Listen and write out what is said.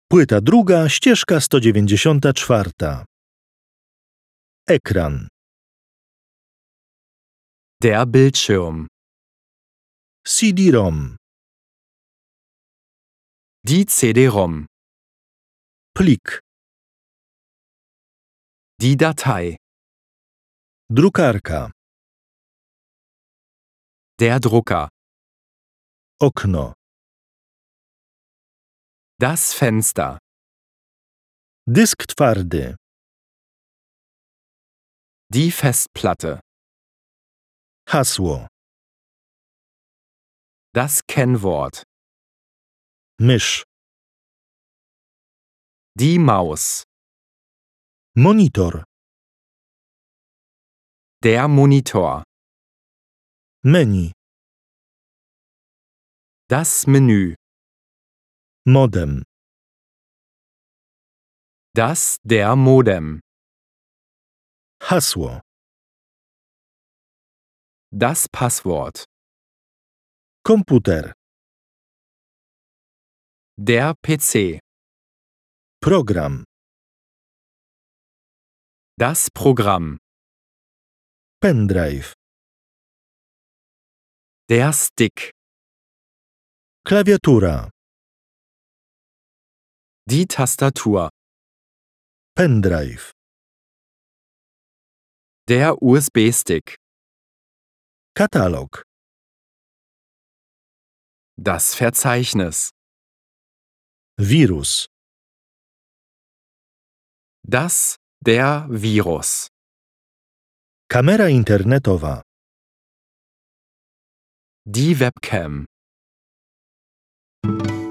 Płyta druga, ścieżka 194. Ekran. Der Bildschirm. CD-ROM. Die CD-ROM. Plik. Die Datei. Drukarka. Der Drucker. Okno. Das Fenster. Dysk twardy. Die Festplatte. Hasło. Das Kennwort. Mysz. Die Maus. Monitor. Der Monitor. Menu. Das Menü. Modem. Der Modem. Hasło. Das Passwort. Komputer. Der PC. Program. Das Programm. Pendrive. Der Stick. Klawiatura. Die Tastatur. Pendrive. Der USB-Stick. Katalog. Das Verzeichnis. Wirus. Der Virus. Kamera internetowa. Die Webcam.